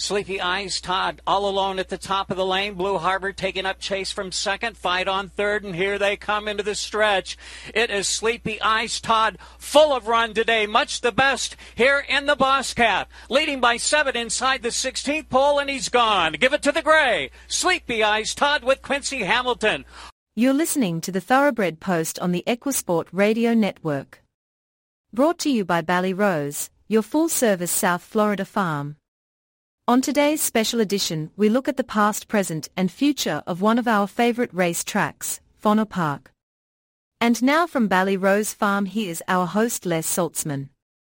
Sleepy Eyes Todd all alone at the top of the lane. Blue Harbor taking up chase from second. Fight on third, and here they come into the stretch. It is Sleepy Eyes Todd, full of run today. Much the best here in the Boss Cat. Leading by 7 inside the 16th pole, and he's gone. Give it to the gray. Sleepy Eyes Todd with Quincy Hamilton. You're listening to the Thoroughbred Post on the Equisport Radio Network. Brought to you by Bally Rose, your full-service South Florida farm. On today's special edition, we look at the past, present, and future of one of our favorite race tracks, Fauna Park. And now from Bally Rose Farm, here's our host, Les Saltzman.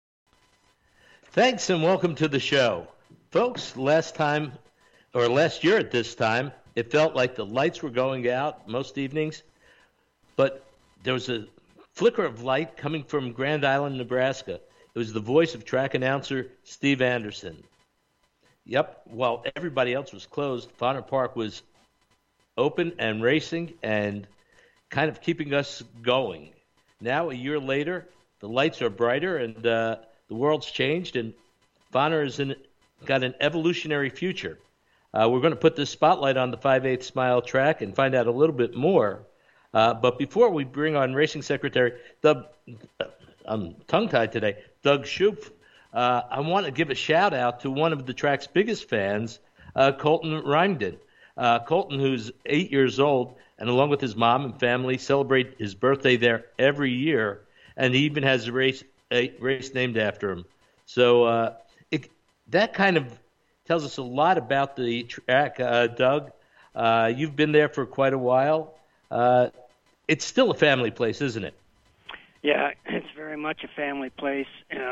Thanks and welcome to the show. Folks, last year at this time, it felt like the lights were going out most evenings, but there was a flicker of light coming from Grand Island, Nebraska. It was the voice of track announcer Steve Anderson. Yep, while everybody else was closed, Fauna Park was open and racing and kind of keeping us going. Now, a year later, the lights are brighter and the world's changed, and Fauna has got an evolutionary future. We're going to put this spotlight on the 5/8 mile track and find out a little bit more. But before we bring on Racing Secretary Doug, I'm tongue-tied today, Doug Shoup, I want to give a shout-out to one of the track's biggest fans, Colton Reimden. Colton, who's 8 years old, and along with his mom and family, celebrate his birthday there every year, and he even has a race named after him. So that kind of tells us a lot about the track, Doug. You've been there for quite a while. It's still a family place, isn't it? Yeah, it's very much a family place.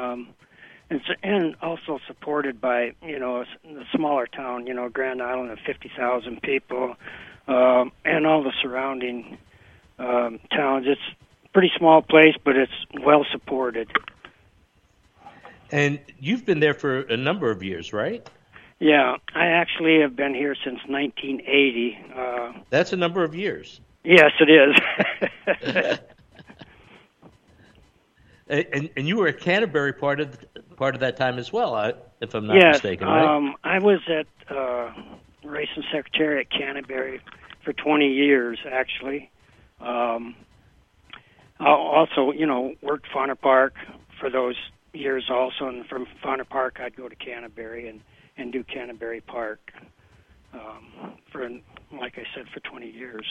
And also supported by, a smaller town, Grand Island of 50,000 people, and all the surrounding towns. It's a pretty small place, but it's well supported. And you've been there for a number of years, right? Yeah, I actually have been here since 1980. That's a number of years. Yes, it is. And you were at Canterbury part of that time as well, if I'm not mistaken, right? I was at Racing Secretary at Canterbury for 20 years, actually. I also, worked Fauna Park for those years also, and from Fauna Park I'd go to Canterbury and do Canterbury Park for, like I said, for 20 years.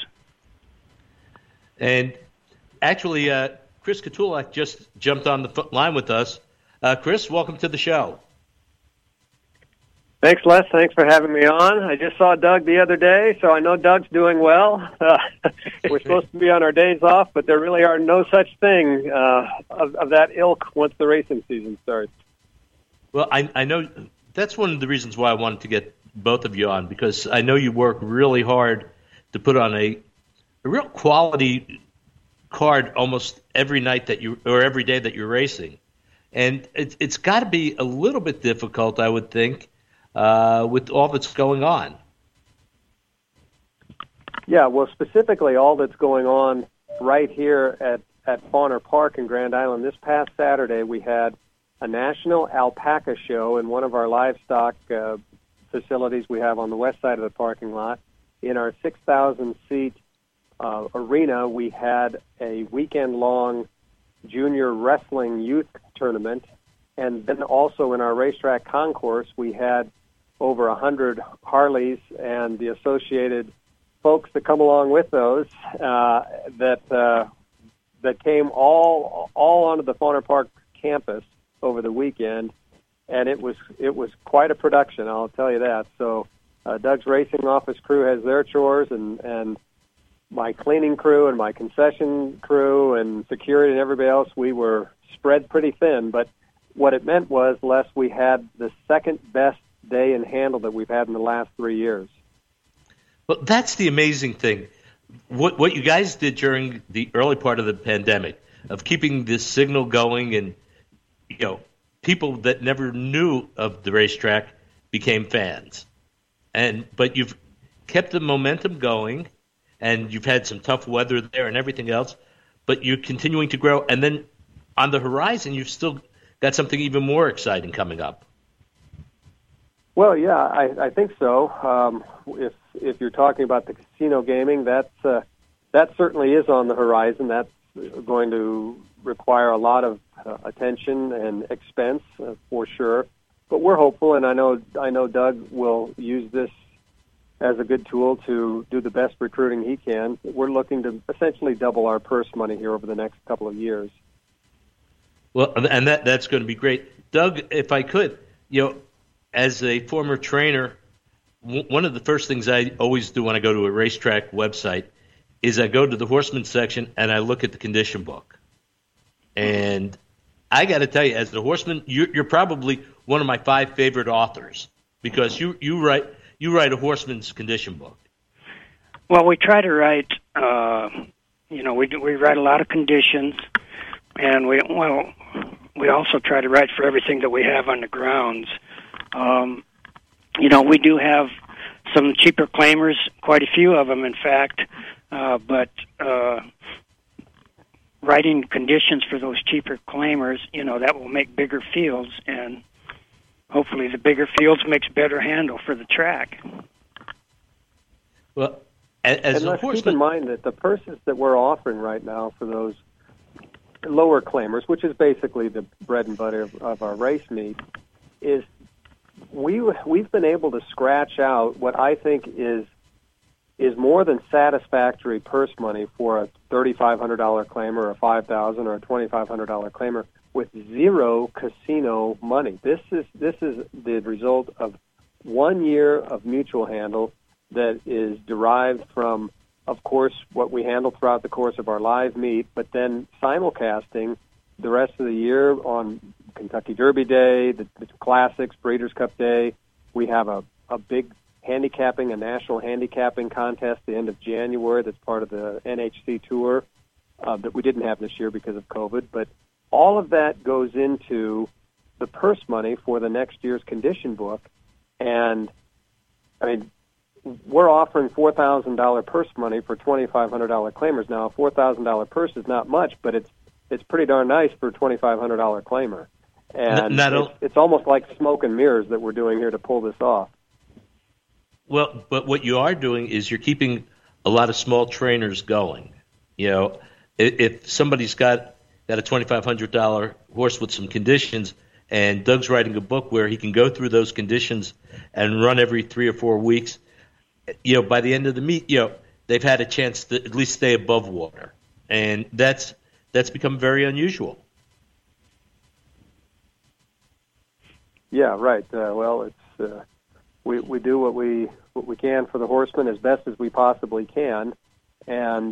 And actually, Chris Katulak just jumped on the line with us. Chris, welcome to the show. Thanks, Les. Thanks for having me on. I just saw Doug the other day, so I know Doug's doing well. We're supposed to be on our days off, but there really are no such thing of that ilk once the racing season starts. Well, I know that's one of the reasons why I wanted to get both of you on, because I know you work really hard to put on a real quality card almost every night or every day that you're racing. And it's got to be a little bit difficult, I would think, with all that's going on. Yeah, well, specifically all that's going on right here at Fauna Park in Grand Island. This past Saturday, we had a national alpaca show in one of our livestock facilities we have on the west side of the parking lot. In our 6,000-seat arena, we had a weekend-long junior wrestling youth tournament, and then also in our racetrack concourse, we had over 100 Harleys and the associated folks that come along with those that came all onto the Fauna Park campus over the weekend, and it was quite a production, I'll tell you that. So Doug's racing office crew has their chores, and my cleaning crew and my concession crew and security and everybody else, we were spread pretty thin. But what it meant was, Les, we had the second best day in handle that we've had in the last 3 years. Well, that's the amazing thing. What you guys did during the early part of the pandemic of keeping this signal going, and people that never knew of the racetrack became fans. But you've kept the momentum going, and you've had some tough weather there and everything else, but you're continuing to grow. And then on the horizon, you've still got something even more exciting coming up. Well, yeah, I think so. If you're talking about the casino gaming, that certainly is on the horizon. That's going to require a lot of attention and expense for sure. But we're hopeful, and I know Doug will use this as a good tool to do the best recruiting he can. We're looking to essentially double our purse money here over the next couple of years. Well, and that's going to be great. Doug, if I could, as a former trainer, one of the first things I always do when I go to a racetrack website is I go to the horseman section and I look at the condition book. And I got to tell you, as a horseman, you're probably one of my 5 favorite authors because you write a horseman's condition book. Well, we try to write, we write a lot of conditions, and we also try to write for everything that we have on the grounds. We do have some cheaper claimers, quite a few of them, in fact, but writing conditions for those cheaper claimers, that will make bigger fields, and hopefully the bigger fields makes better handle for the track. Well, as a horseman, keep in mind that the purses that we're offering right now for those lower claimers, which is basically the bread and butter of our race meet, is we've been able to scratch out what I think is more than satisfactory purse money for a $3,500 claimer, or a $5,000 or a $2,500 claimer with zero casino money. This is the result of 1 year of mutual handle that is derived from, of course, what we handle throughout the course of our live meet, but then simulcasting the rest of the year on Kentucky Derby Day, the Classics, Breeders' Cup Day. We have a big handicapping, a national handicapping contest at the end of January that's part of the NHC Tour that we didn't have this year because of COVID. But all of that goes into the purse money for the next year's condition book. And, I mean, we're offering $4,000 purse money for $2,500 claimers. Now, a $4,000 purse is not much, but it's pretty darn nice for a $2,500 claimer. And it's almost like smoke and mirrors that we're doing here to pull this off. Well, but what you are doing is you're keeping a lot of small trainers going. If somebody's got a $2,500 horse with some conditions, and Doug's writing a book where he can go through those conditions and run every 3 or 4 weeks, by the end of the meet, they've had a chance to at least stay above water, and that's become very unusual. Yeah, right. It's we do what we can for the horsemen as best as we possibly can, and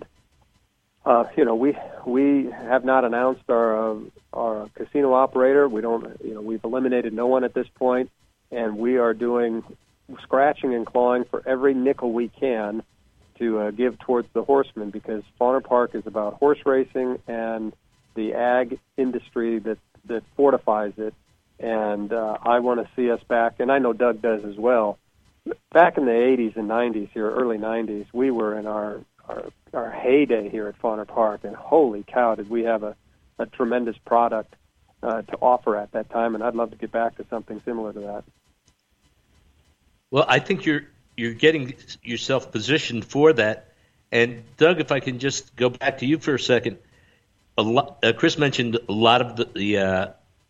we have not announced our casino operator. We don't. We've eliminated no one at this point, and we are doing scratching and clawing for every nickel we can to give towards the horsemen, because Fauner Park is about horse racing and the ag industry that fortifies it. And I want to see us back, and I know Doug does as well. Back in the 80s and 90s here, early 90s, we were in our heyday here at Fauner Park, and holy cow, did we have a tremendous product to offer at that time, and I'd love to get back to something similar to that. Well, I think you're getting yourself positioned for that. And Doug, if I can just go back to you for a second, Chris mentioned a lot of the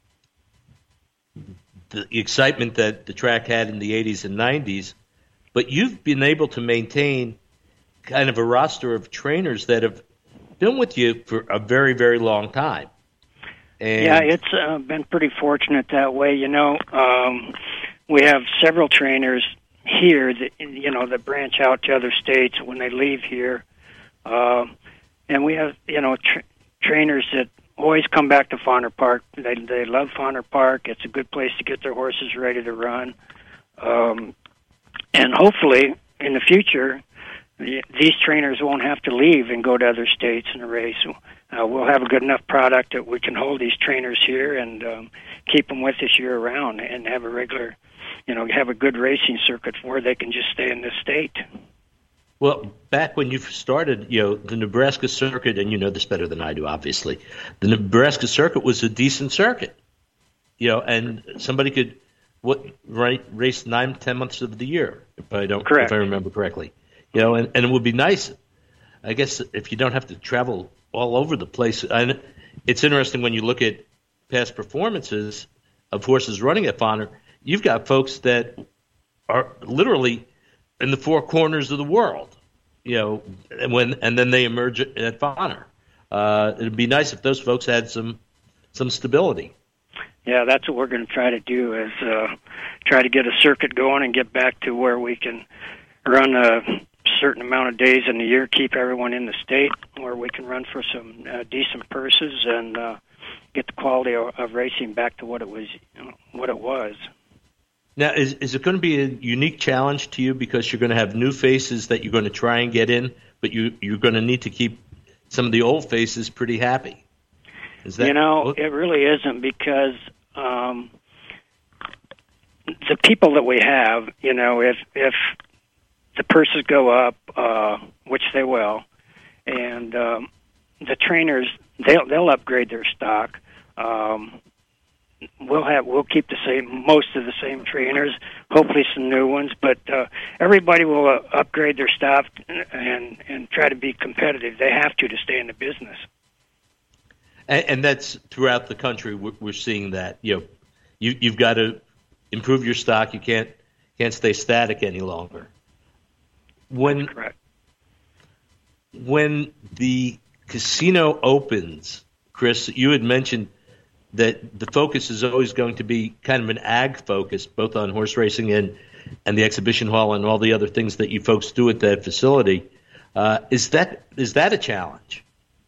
excitement that the track had in the 80s and 90s, but you've been able to maintain kind of a roster of trainers that have been with you for a very, very long time. And yeah, it's been pretty fortunate that way. We have several trainers here that branch out to other states when they leave here, and we have trainers that always come back to Fauner Park. They love Fauner Park. It's a good place to get their horses ready to run. And hopefully, in the future, these trainers won't have to leave and go to other states in a race. We'll have a good enough product that we can hold these trainers here and keep them with us year-round and have a regular, have a good racing circuit where they can just stay in this state. Well, back when you started, the Nebraska circuit, and you know this better than I do, obviously, the Nebraska circuit was a decent circuit, and somebody could race 9-10 months of the year, if Correct. if I remember correctly. And it would be nice, I guess, if you don't have to travel all over the place. And it's interesting when you look at past performances of horses running at Fonner, you've got folks that are literally in the four corners of the world, and then they emerge at Fonner. It'd be nice if those folks had some stability. Yeah, that's what we're going to try to do, is try to get a circuit going and get back to where we can run a certain amount of days in the year, keep everyone in the state, where we can run for some decent purses and get the quality of racing back to what it was. Now, is it going to be a unique challenge to you because you're going to have new faces that you're going to try and get in, but you're going to need to keep some of the old faces pretty happy? Is that, it really isn't, because the people that we have, if the purses go up, which they will, and the trainers, they'll upgrade their stock. We'll keep most of the same trainers, hopefully some new ones, but everybody will upgrade their staff and try to be competitive. They have to stay in the business. And that's throughout the country. We're seeing that. You've got to improve your stock. You can't stay static any longer. That's correct. When the casino opens, Chris, you had mentioned that the focus is always going to be kind of an ag focus, both on horse racing and the exhibition hall and all the other things that you folks do at that facility. Is that a challenge?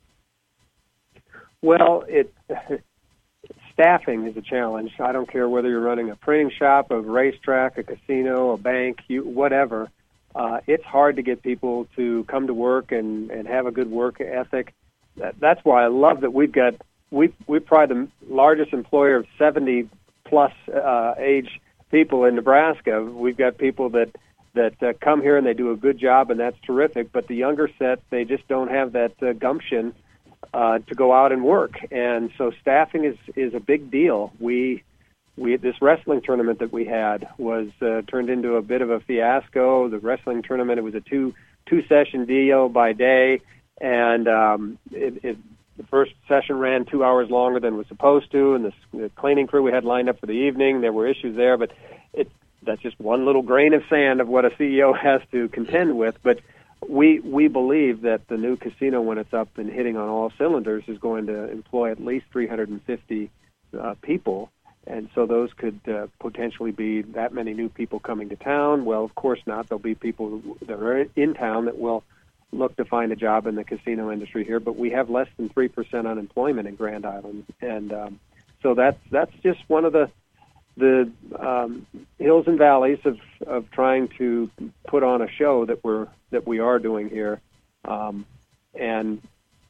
Well, staffing is a challenge. I don't care whether you're running a printing shop, a racetrack, a casino, a bank, whatever. It's hard to get people to come to work and have a good work ethic. That's why I love that we're probably the largest employer of 70-plus age people in Nebraska. We've got people that come here and they do a good job, and that's terrific. But the younger set, they just don't have that gumption to go out and work, and so staffing is a big deal. We this wrestling tournament that we had was turned into a bit of a fiasco. The wrestling tournament, it was a two session deal by day, and the first session ran 2 hours longer than it was supposed to, and the cleaning crew we had lined up for the evening, there were issues there, but that's just one little grain of sand of what a CEO has to contend with. But we believe that the new casino, when it's up and hitting on all cylinders, is going to employ at least 350 people, and so those could potentially be that many new people coming to town. Well, of course not. There'll be people that are in town that will look to find a job in the casino industry here, but we have less than 3% unemployment in Grand Island, and so that's just one of the hills and valleys of trying to put on a show that we are doing here, and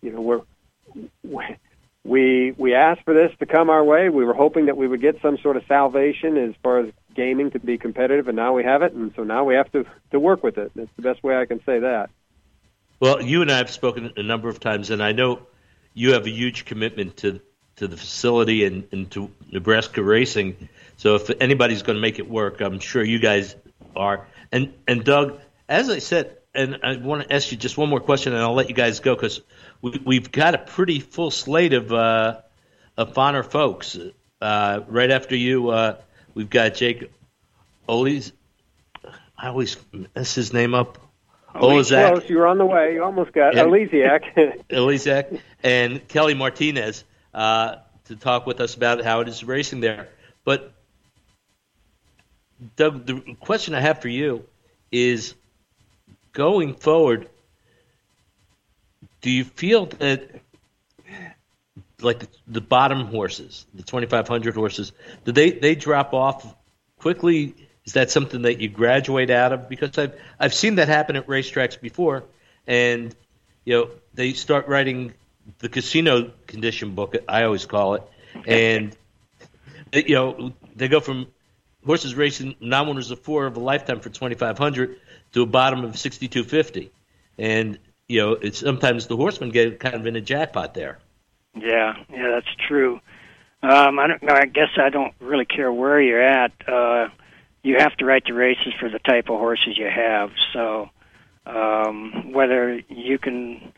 we asked for this to come our way. We were hoping that we would get some sort of salvation as far as gaming to be competitive, and now we have it, and so now we have to work with it. That's the best way I can say that. Well, you and I have spoken a number of times, and I know you have a huge commitment to the facility and to Nebraska racing. So if anybody's going to make it work, I'm sure you guys are. And Doug, as I said, and I want to ask you just one more question, and I'll let you guys go, because we've got a pretty full slate of Fonner folks. Right after you, we've got Jake Oles. I always mess his name up. Olezak. Close. You were on the way. You almost got Olezak. Olezak and Kelly Martinez to talk with us about how it is racing there. But, Doug, the question I have for you is, going forward, do you feel that, like the bottom horses, the 2,500 horses, do they drop off quickly? Is that something that you graduate out of? Because I've seen that happen at racetracks before, and they start writing the casino condition book, I always call it, and they go from horses racing non-winners of 4 of a lifetime for 2,500 to a bottom of 6,250, and it's sometimes the horsemen get kind of in a jackpot there. Yeah, that's true. I guess I don't really care where you're at. You have to write the races for the type of horses you have. So whether you can,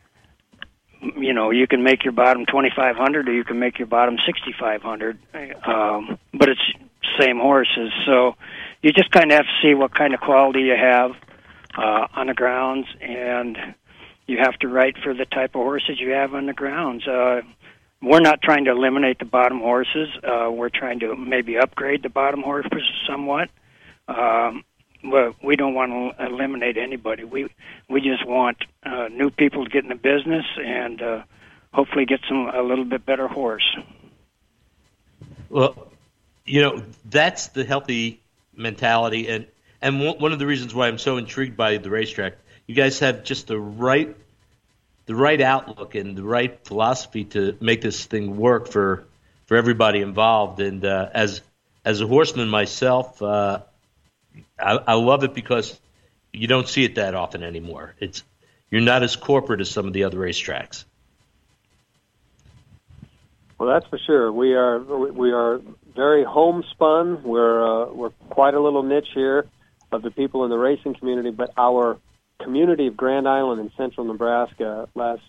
you can make your bottom 2,500 or you can make your bottom 6,500, but it's same horses. So you just kind of have to see what kind of quality you have on the grounds, and you have to write for the type of horses you have on the grounds. We're not trying to eliminate the bottom horses. We're trying to maybe upgrade the bottom horses somewhat. But we don't want to eliminate anybody. We just want new people to get in the business and hopefully get a little bit better horse. Well, that's the healthy mentality, and one of the reasons why I'm so intrigued by the racetrack. You guys have just the right outlook and the right philosophy to make this thing work for everybody involved. And as a horseman myself, I love it because you don't see it that often anymore. You're not as corporate as some of the other racetracks. Well, that's for sure. We are very homespun. We're quite a little niche here of the people in the racing community, but our community of Grand Island and Central Nebraska,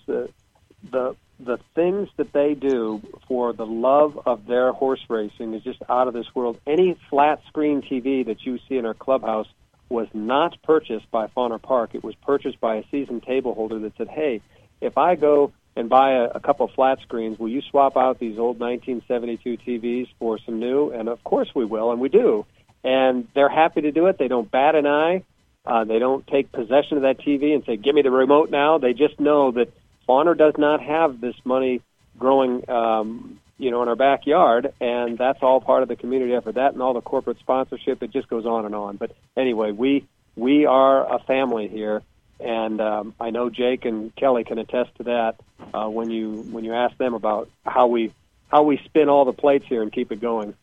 the things that they do for the love of their horse racing is just out of this world. Any flat screen TV that you see in our clubhouse was not purchased by Fauner Park. It was purchased by a seasoned table holder that said, hey, if I go and buy a couple of flat screens, will you swap out these old 1972 TVs for some new? And of course we will, and we do. And they're happy to do it. They don't bat an eye. They don't take possession of that TV and say, give me the remote now. They just know that Fauner does not have this money growing, in our backyard, and that's all part of the community effort. That and all the corporate sponsorship, it just goes on and on. But anyway, we are a family here, and I know Jake and Kelly can attest to that when you ask them about how we spin all the plates here and keep it going.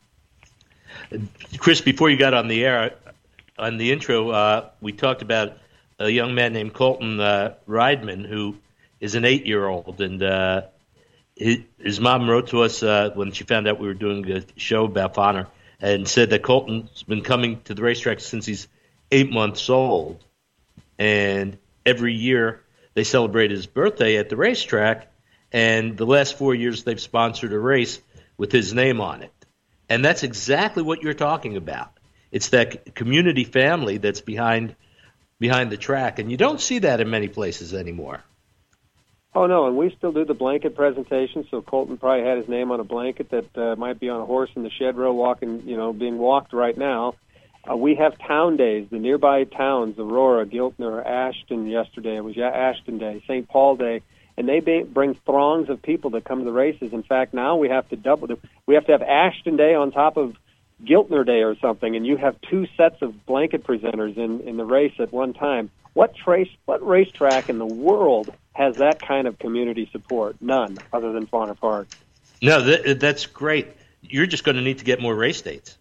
Chris, before you got on the air, on the intro, we talked about a young man named Colton Riedman, who is an 8-year-old, and his mom wrote to us when she found out we were doing a show about Fauner, and said that Colton's been coming to the racetrack since he's 8 months old, and every year they celebrate his birthday at the racetrack, and the last 4 years they've sponsored a race with his name on it. And that's exactly what you're talking about. It's that community family that's behind the track, and you don't see that in many places anymore. Oh, no, and we still do the blanket presentation, so Colton probably had his name on a blanket that might be on a horse in the shed row being walked right now. We have town days, the nearby towns, Aurora, Giltner, Ashton yesterday. It was Ashton Day, St. Paul Day, and they bring throngs of people that come to the races. In fact, now we have to we have to have Ashton Day on top of Giltner Day or something, and you have two sets of blanket presenters in the race at one time. What racetrack in the world has that kind of community support? None, other than Fauner Park. No, that's great. You're just going to need to get more race dates.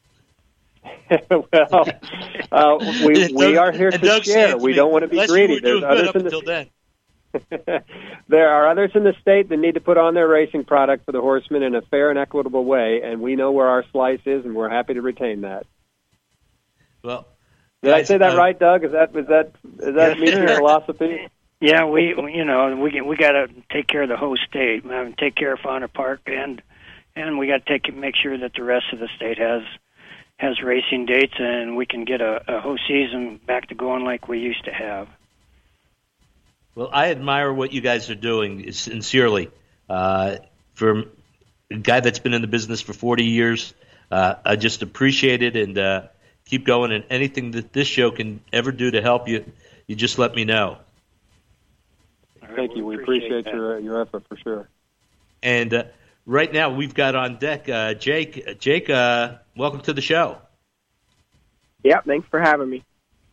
Well, we are here to share. We don't want to be greedy. There's others in the There are others in the state that need to put on their racing product for the horsemen in a fair and equitable way, and we know where our slice is, and we're happy to retain that. Well, did I say that right, Doug? Is that meet your philosophy? Yeah, we got to take care of the whole state, take care of Fauner Park, and we got to make sure that the rest of the state has racing dates, and we can get a whole season back to going like we used to have. Well, I admire what you guys are doing, sincerely. For a guy that's been in the business for 40 years, I just appreciate it, and keep going. And anything that this show can ever do to help you, you just let me know. Thank you. We appreciate your effort for sure. And right now we've got on deck Jake. Jake, welcome to the show. Yeah, thanks for having me.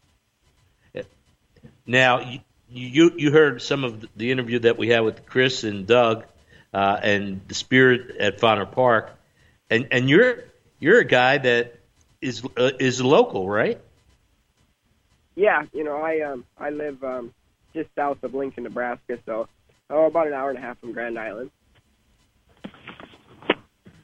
Now, you heard some of the interview that we had with Chris and Doug and the spirit at Fauner Park, and you're a guy that is local, right? Yeah, I live just south of Lincoln, Nebraska, so about an hour and a half from Grand Island.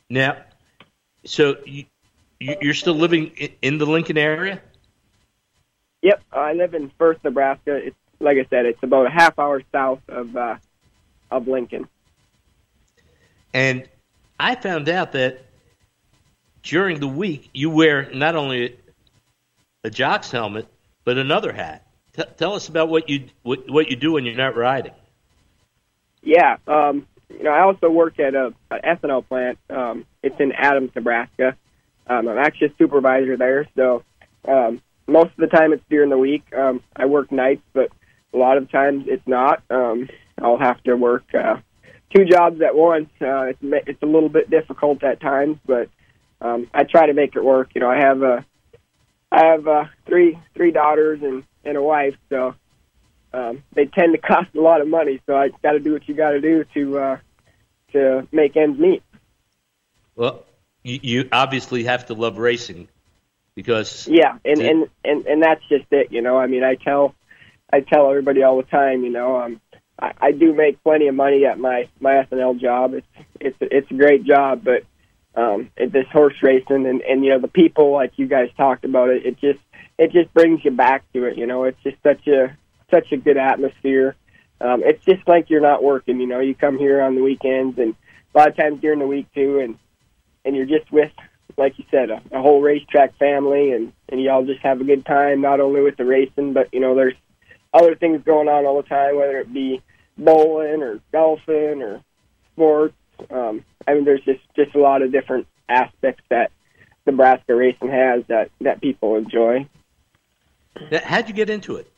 Now, so you're still living in the Lincoln area? Yep, I live in Firth, Nebraska. It's like I said, it's about a half hour south of Lincoln. And I found out that during the week you wear not only a jock's helmet but another hat. Tell us about what you do when you're not riding. Yeah, I also work at an ethanol plant. It's in Adams, Nebraska. I'm actually a supervisor there, so most of the time it's during the week. I work nights, but a lot of times it's not. I'll have to work two jobs at once. It's a little bit difficult at times, but I try to make it work. I have three daughters and a wife, so they tend to cost a lot of money. So I got to do what you got to do to make ends meet. Well, you obviously have to love racing because and that's just it. I mean, I tell everybody all the time. I do make plenty of money at my SNL job. It's a great job, but this horse racing and the people like you guys talked about it just brings you back to it. It's just such a good atmosphere. It's just like you're not working. You come here on the weekends and a lot of times during the week too, and you're just with, like you said, a whole racetrack family, and you all just have a good time, not only with the racing, but there's other things going on all the time, whether it be bowling or golfing or sports. There's just a lot of different aspects that Nebraska racing has that people enjoy. How'd you get into it?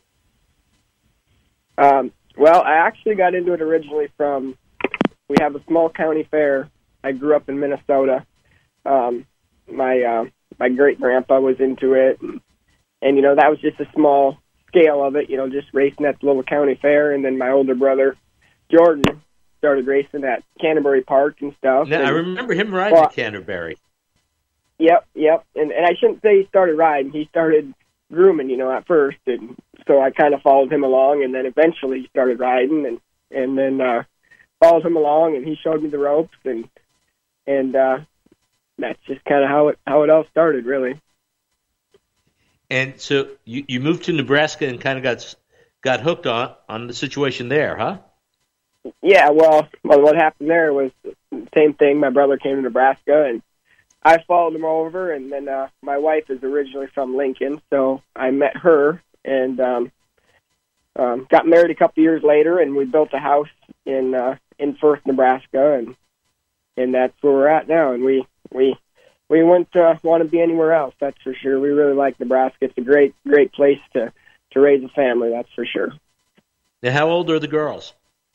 Well, I actually got into it originally we have a small county fair. I grew up in Minnesota. My great grandpa was into it, and that was just a small scale of it. Just racing at the little county fair, and then my older brother Jordan started racing at Canterbury Park and stuff. Now, I remember him riding at Canterbury. Yep, and I shouldn't say he started riding. He started grooming, at first, and so I kind of followed him along, and then eventually he started riding, and then followed him along, and he showed me the ropes, and that's just kind of how it all started, really. And so you moved to Nebraska and kind of got hooked on the situation there, huh? Yeah, well, what happened there was the same thing. My brother came to Nebraska, and I followed him over, and then my wife is originally from Lincoln, so I met her and got married a couple years later, and we built a house in Firth, Nebraska, and that's where we're at now. And we wouldn't want to be anywhere else, that's for sure. We really like Nebraska. It's a great place to raise a family, that's for sure. Now, how old are the girls?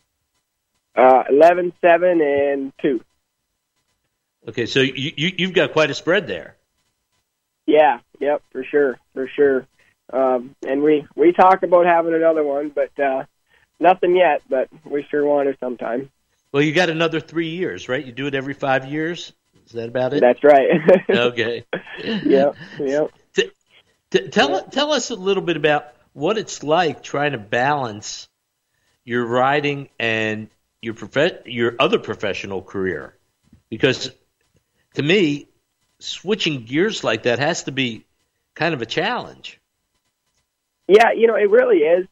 11, 7, and 2. Okay, so you've got quite a spread there. Yeah, yep, for sure. And we talk about having another one, but nothing yet, but we sure want to sometime. Well, you got another 3 years, right? You do it every 5 years? Is that about it? That's right. Okay. Yep. Tell us a little bit about what it's like trying to balance your riding and your other professional career. Because to me, switching gears like that has to be kind of a challenge. Yeah, it really is.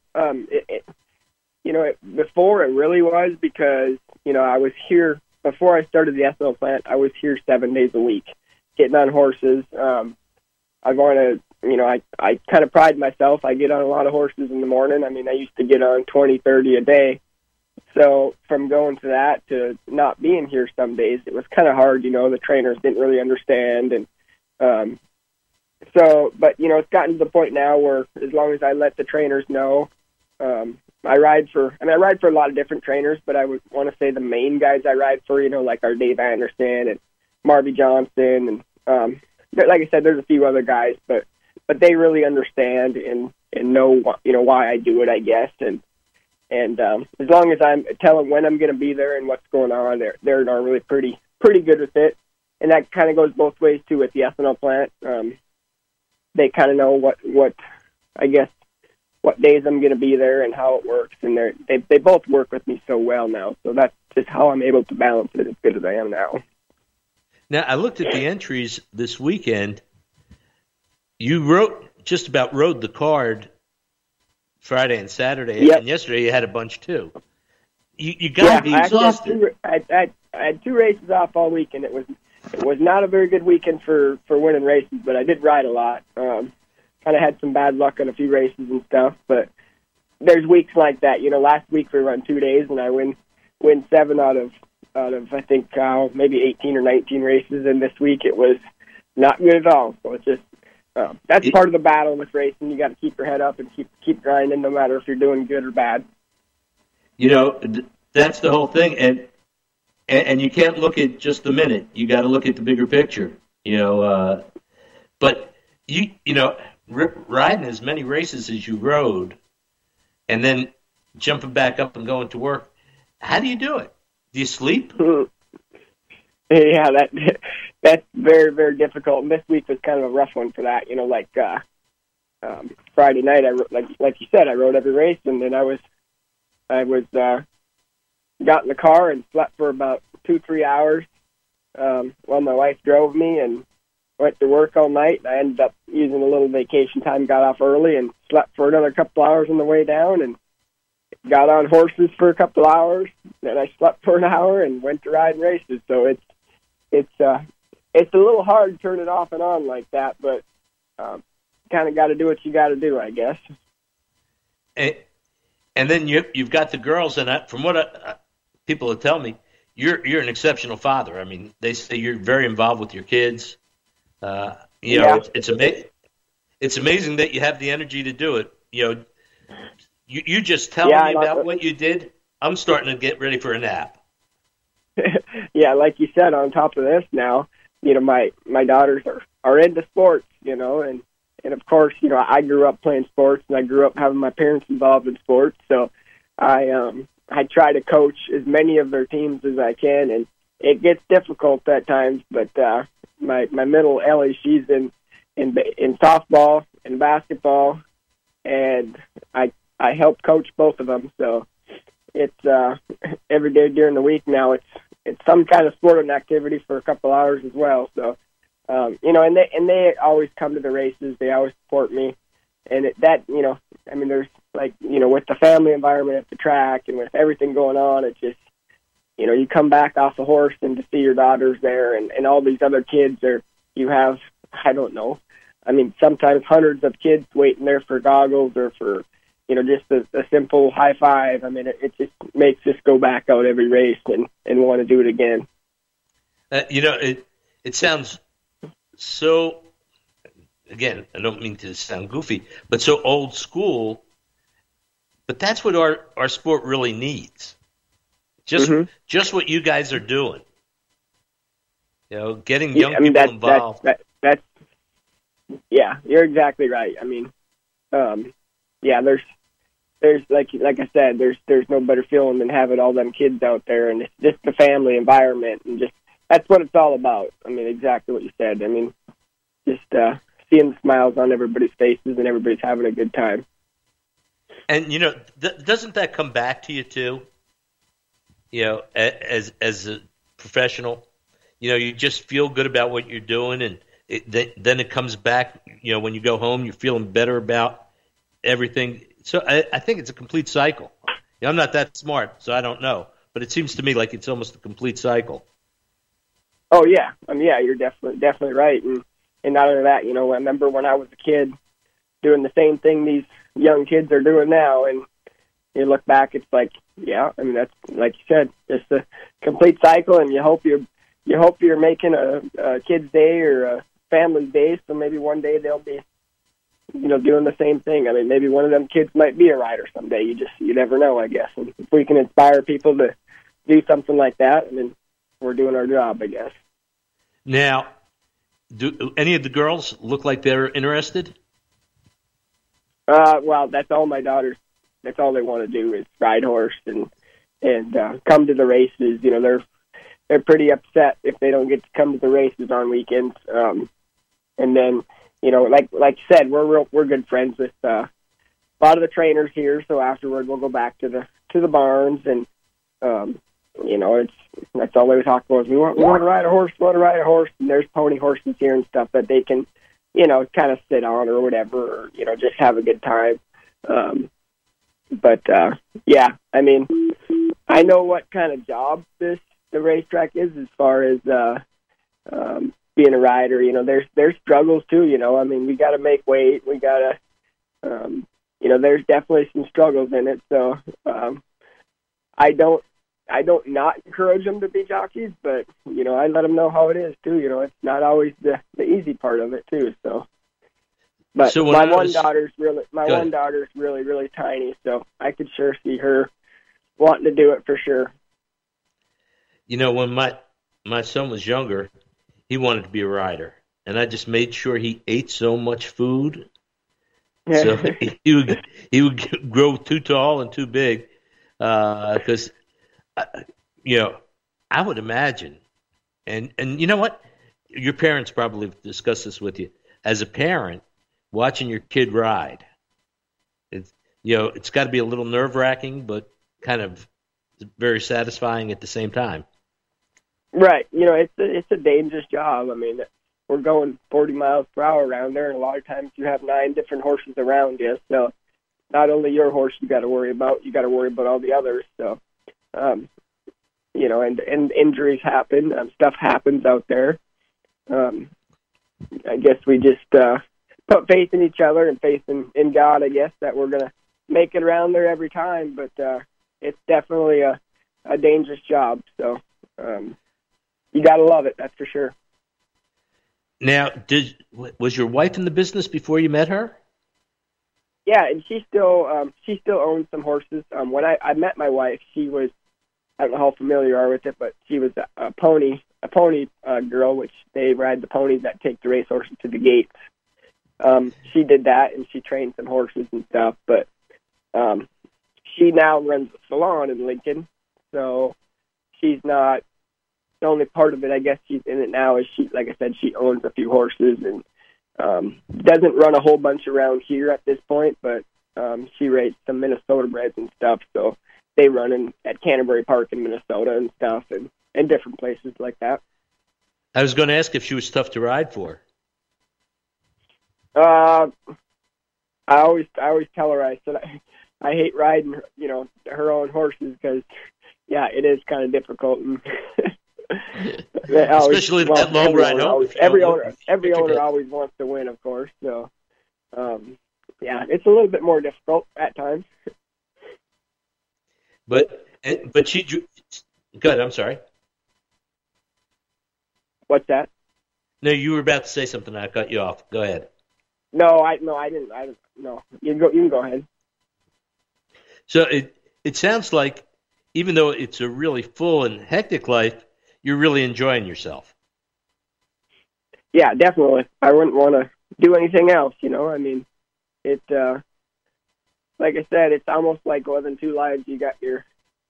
Before it really was because, I was here, before I started the ethanol plant, I was here 7 days a week, getting on horses. I kind of pride myself. I get on a lot of horses in the morning. I used to get on 20, 30 a day. So from going to that to not being here some days, it was kind of hard. The trainers didn't really understand. And but it's gotten to the point now where as long as I let the trainers know, I ride for a lot of different trainers, but I would want to say the main guys I ride for, like our Dave Anderson and Marvy Johnson. And like I said, there's a few other guys, but they really understand and know, why I do it, I guess. And as long as I'm telling when I'm going to be there and what's going on, they're normally pretty good with it. And that kind of goes both ways too with the ethanol plant. They kind of know what days I'm going to be there and how it works, and they both work with me so well now. So that's just how I'm able to balance it as good as I am now. Now, I looked at the entries this weekend. You just about rode the card Friday and Saturday, Yep. and yesterday you had a bunch too. You got to be exhausted. I had 2 races off all week, and it was not a very good weekend for winning races, but I did ride a lot. Kind of had some bad luck on a few races and stuff, but there's weeks like that. Last week we run 2 days, and I win 7 out of I think maybe 18 or 19 races, and this week it was not good at all. So it's just that's part of the battle with racing. You got to keep your head up and keep grinding, no matter if you're doing good or bad. That's the whole thing, and you can't look at just the minute. You got to look at the bigger picture. But riding as many races as you rode, and then jumping back up and going to work. How do you do it? Do you sleep? Yeah, that's very, very difficult. And this week was kind of a rough one for that. Friday night, like you said, I rode every race, and then I got in the car and slept for about 2-3 hours while my wife drove me, and went to work all night. I ended up using a little vacation time, got off early, and slept for another couple hours on the way down, and got on horses for a couple hours. Then I slept for an hour and went to ride races. So it's a little hard to turn it off and on like that, but kind of got to do what you got to do, I guess. And then you've got the girls, and from what people have tell me, you're an exceptional father. I mean, they say you're very involved with your kids. It's amazing. It's amazing that you have the energy to do it. You just tell me about what you did. I'm starting to get ready for a nap. Yeah, like you said, on top of this now, my daughters are into sports, and of course, I grew up playing sports, and I grew up having my parents involved in sports, so I try to coach as many of their teams as I can, and it gets difficult at times, but my middle Ellie, she's in softball and basketball, and I help coach both of them, so it's every day during the week now. It's some kind of sporting activity for a couple hours as well. So and they always come to the races. They always support me, and there's with the family environment at the track and with everything going on, it just you come back off the horse and to see your daughters there and all these other kids you have, I don't know. I mean, sometimes hundreds of kids waiting there for goggles or for just a simple high five. I mean, it just makes us go back out every race and want to do it again. It sounds so, again, I don't mean to sound goofy, but so old school, but that's what our sport really needs. Just what you guys are doing. Getting young people involved. That's you're exactly right. I mean, there's like I said, there's no better feeling than having all them kids out there, and it's just the family environment, and just that's what it's all about. I mean, exactly what you said. I mean, just seeing the smiles on everybody's faces and everybody's having a good time. And doesn't that come back to you too? As a professional, you just feel good about what you're doing, and then it comes back. When you go home, you're feeling better about everything. So I think it's a complete cycle. I'm not that smart, so I don't know. But it seems to me like it's almost a complete cycle. Oh, yeah. I mean, yeah, you're definitely right. And not only that, I remember when I was a kid doing the same thing these young kids are doing now. And you look back, it's like, yeah, I mean, that's, like you said, just a complete cycle. And you hope you're making a kid's day or a family's day, so maybe one day they'll be doing the same thing. I mean, maybe one of them kids might be a rider someday. You never know, I guess. And if we can inspire people to do something like that, I mean, we're doing our job, I guess. Now, do any of the girls look like they're interested? Well, that's all my daughters. That's all they want to do is ride horse and come to the races. They're pretty upset if they don't get to come to the races on weekends. And then, like you said, we're good friends with a lot of the trainers here. So afterward, we'll go back to the barns and that's all they talk about. We want to ride a horse, and there's pony horses here and stuff that they can, kind of sit on or whatever, or, just have a good time. Yeah, I mean, I know what kind of job the racetrack is as far as being a rider. There's struggles too. I mean, we got to make weight. We got to, there's definitely some struggles in it. So I don't not encourage them to be jockeys, but I let them know how it is too. It's not always the easy part of it too. So. But so my one daughter's really, really tiny, so I could sure see her wanting to do it for sure. When my son was younger, he wanted to be a rider, and I just made sure he ate so much food, so he would grow too tall and too big, because I would imagine, and you know what, your parents probably discussed this with you as a parent. Watching your kid ride, it's got to be a little nerve-wracking, but kind of very satisfying at the same time. Right. It's a dangerous job. I mean, we're going 40 miles per hour around there, and a lot of times you have 9 different horses around you. So not only your horse you got to worry about all the others. So, and injuries happen. Stuff happens out there. I guess we just put faith in each other and faith in God, I guess, that we're going to make it around there every time. But it's definitely a dangerous job. So you got to love it, that's for sure. Now, was your wife in the business before you met her? Yeah, and she still owns some horses. When I met my wife, she was, I don't know how familiar you are with it, but she was a pony girl, which they ride the ponies that take the race horses to the gates. She did that, and she trained some horses and stuff, but she now runs a salon in Lincoln, so she's not, the only part of it, I guess, she's in it now is she, like I said, she owns a few horses and doesn't run a whole bunch around here at this point, but she raced some Minnesota breds and stuff, so they run at Canterbury Park in Minnesota and stuff, and different places like that. I was going to ask if she was tough to ride for. I always tell her, I said I hate riding, her own horses because, yeah, it is kind of difficult. And especially that long ride home. Every owner always wants to win, of course. So, yeah, it's a little bit more difficult at times. But she drew. Good. I'm sorry. What's that? No, you were about to say something. I cut you off. Go ahead. No, I didn't. No, you can go ahead. So it sounds like, even though it's a really full and hectic life, you're really enjoying yourself. Yeah, definitely. I wouldn't want to do anything else. I mean, it. Like I said, it's almost like living 2 lives. You got your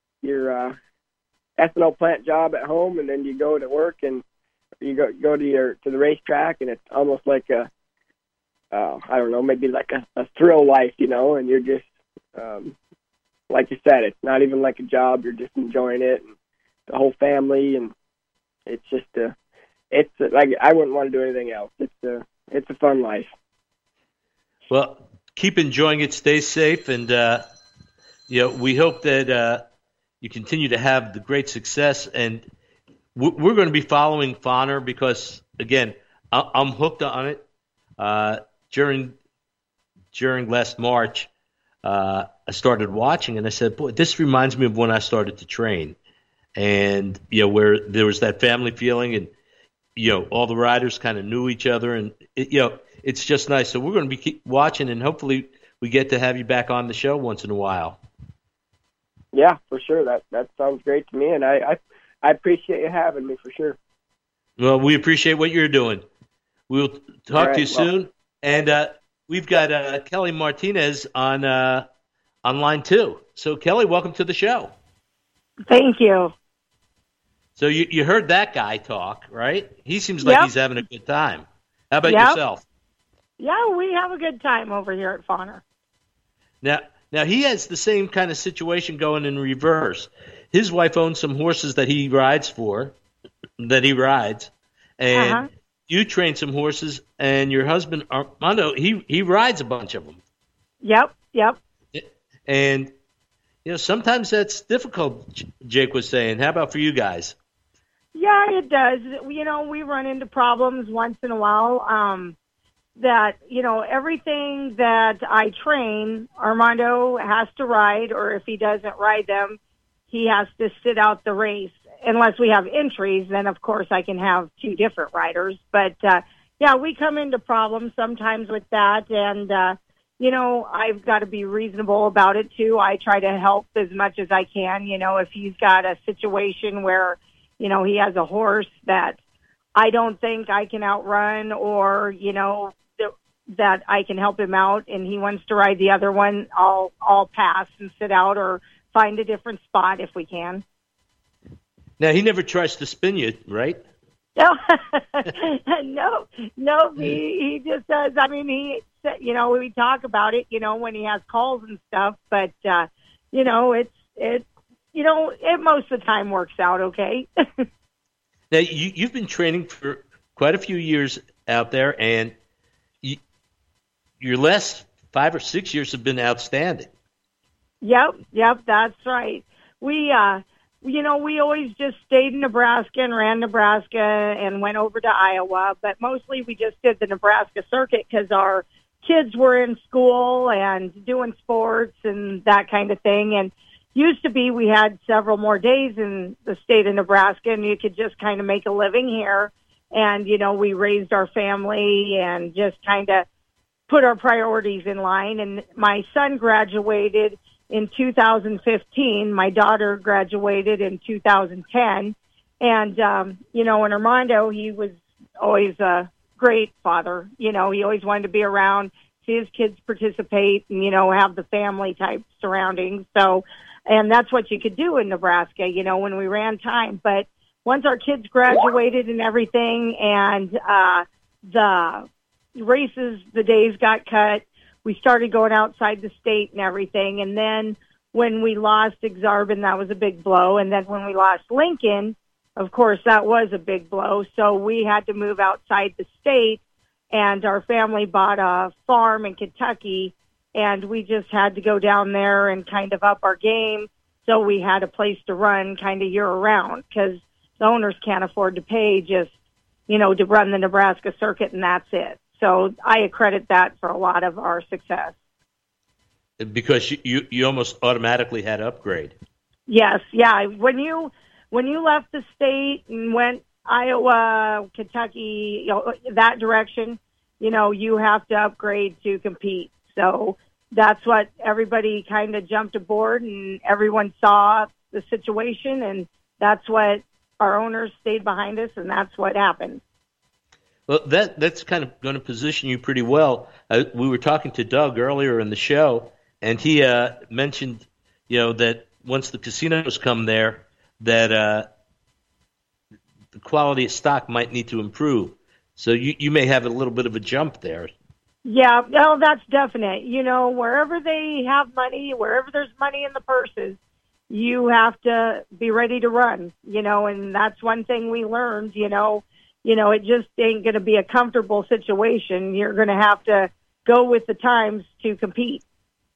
ethanol plant job at home, and then you go to work and you go to the racetrack, and it's almost like I don't know, maybe like a thrill life, and you're just, like you said, it's not even like a job. You're just enjoying it, and the whole family, and it's just like I wouldn't want to do anything else. It's a fun life. Well, keep enjoying it. Stay safe, and we hope that you continue to have the great success. And we're going to be following Fonner because, again, I'm hooked on it. During last March, I started watching, and I said, "Boy, this reminds me of when I started to train." And where there was that family feeling, and all the riders kind of knew each other, and it's just nice. So we're going to be keep watching, and hopefully we get to have you back on the show once in a while. Yeah, for sure. That sounds great to me, and I appreciate you having me for sure. Well, we appreciate what you're doing. We'll talk to you soon. And we've got Kelly Martinez on line 2. So, Kelly, welcome to the show. Thank you. So you heard that guy talk, right? He seems like he's having a good time. How about yourself? Yeah, we have a good time over here at Fonner. Now he has the same kind of situation going in reverse. his wife owns some horses that he rides, and you train some horses, and your husband Armando, he rides a bunch of them. Yep. And sometimes that's difficult. Jake was saying. How about for you guys? Yeah, it does. We run into problems once in a while. That everything that I train, Armando has to ride, or if he doesn't ride them, he has to sit out the race. Unless we have entries, then of course I can have two different riders. But yeah, we come into problems sometimes with that, and I've got to be reasonable about it too. I try to help as much as I can. If he's got a situation where he has a horse that I don't think I can outrun, or that I can help him out, and he wants to ride the other one, I'll pass and sit out or find a different spot if we can. Now, he never tries to spin you, right? No, no, he just does. I mean, we talk about it, when he has calls and stuff, but, it most of the time works out okay. Now, you've been training for quite a few years out there, and your last 5 or 6 years have been outstanding. Yep, that's right. We always just stayed in Nebraska and ran Nebraska and went over to Iowa, but mostly we just did the Nebraska circuit because our kids were in school and doing sports and that kind of thing. And used to be we had several more days in the state of Nebraska, and you could just kind of make a living here. And, we raised our family and just kind of put our priorities in line. And my son graduated in 2015. My daughter graduated in 2010. And, and Armando, he was always a great father. He always wanted to be around, see his kids participate and, have the family type surroundings. So, and that's what you could do in Nebraska, when we ran time. But once our kids graduated and everything, and the races, the days got cut, we started going outside the state and everything. And then when we lost Exarban, that was a big blow. And then when we lost Lincoln, of course, that was a big blow. So we had to move outside the state, and our family bought a farm in Kentucky, and we just had to go down there and kind of up our game. So we had a place to run kind of year round, because the owners can't afford to pay just, to run the Nebraska circuit, and that's it. So I accredit that for a lot of our success. Because you almost automatically had to upgrade. Yes, yeah. When you left the state and went Iowa, Kentucky, that direction, you have to upgrade to compete. So that's what everybody kind of jumped aboard, and everyone saw the situation, and that's what our owners stayed behind us, and that's what happened. Well, that's kind of going to position you pretty well. We were talking to Doug earlier in the show, and he mentioned, that once the casinos come there, that the quality of stock might need to improve. So you may have a little bit of a jump there. Yeah, well, that's definite. Wherever they have money, wherever there's money in the purses, you have to be ready to run, and that's one thing we learned, it just ain't going to be a comfortable situation. You're going to have to go with the times to compete.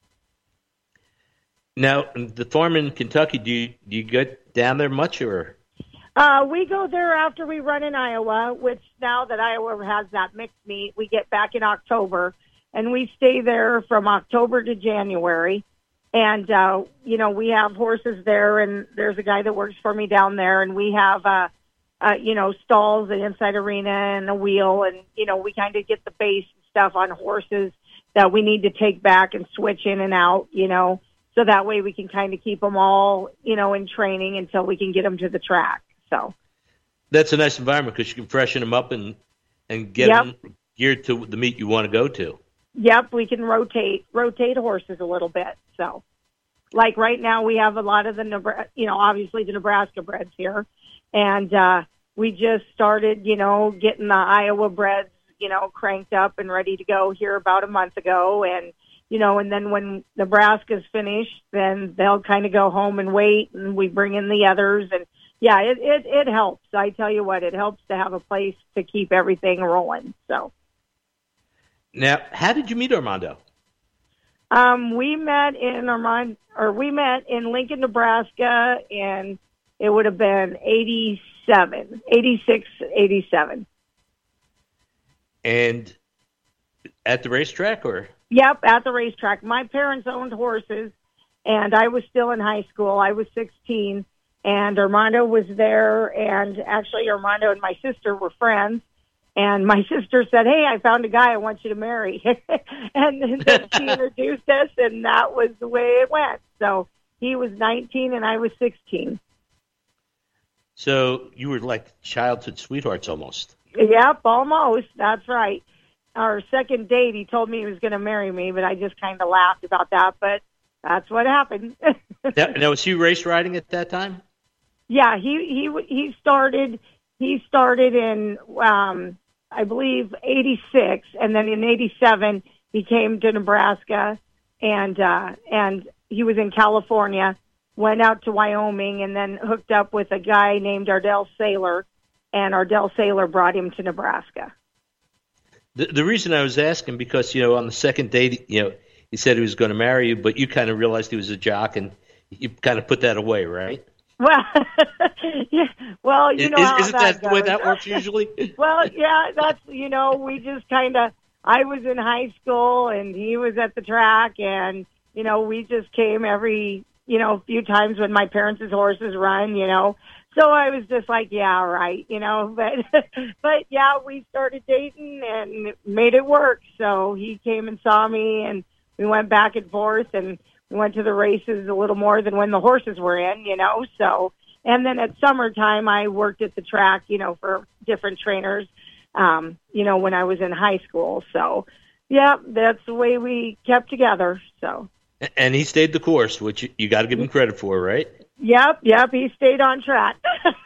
Now, the farm in Kentucky, do you get down there much, or? We go there after we run in Iowa, which now that Iowa has that mixed meet, we get back in October, and we stay there from October to January. And, we have horses there, and there's a guy that works for me down there, and we have, stalls, an inside arena, and a wheel, and, we kind of get the base stuff on horses that we need to take back and switch in and out, so that way we can kind of keep them all, in training until we can get them to the track. So that's a nice environment because you can freshen them up and get them geared to the meet you want to go to. Yep, we can rotate horses a little bit. So, like right now, we have a lot of the obviously the Nebraska breds here, and we just started, getting the Iowa breds, cranked up and ready to go here about a month ago, and and then when Nebraska's finished, then they'll kind of go home and wait, and we bring in the others. And yeah, it helps. I tell you what, it helps to have a place to keep everything rolling. So now, how did you meet Armando? We met in Lincoln, Nebraska, and it would have been 86, 87. And at the racetrack, or? Yep, at the racetrack. My parents owned horses, and I was still in high school. I was 16, and Armando was there, and actually Armando and my sister were friends. And my sister said, "Hey, I found a guy I want you to marry." And then she introduced us, and that was the way it went. So he was 19, and I was 16. So you were like childhood sweethearts almost. Yep, almost. That's right. Our second date, he told me he was going to marry me, but I just kind of laughed about that. But that's what happened. Now, was he race riding at that time? Yeah, he started in I believe 86, and then in 87 he came to Nebraska, and he was in California, went out to Wyoming, and then hooked up with a guy named Ardell Saylor, and Ardell Saylor brought him to Nebraska. The reason I was asking, because, on the second date, he said he was going to marry you, but you kind of realized he was a jock, and you kind of put that away, right? Well, yeah. Well, how isn't that the way that works usually? Well, yeah, that's, we just kind of, I was in high school and he was at the track, and, we just came every, few times when my parents' horses run, So I was just like, yeah, right, but yeah, we started dating and made it work. So he came and saw me, and we went back and forth, and we went to the races a little more than when the horses were in, so, and then at summertime, I worked at the track, for different trainers, when I was in high school. So, yeah, that's the way we kept together, so. And he stayed the course, which you got to give him credit for, right? Yep, he stayed on track.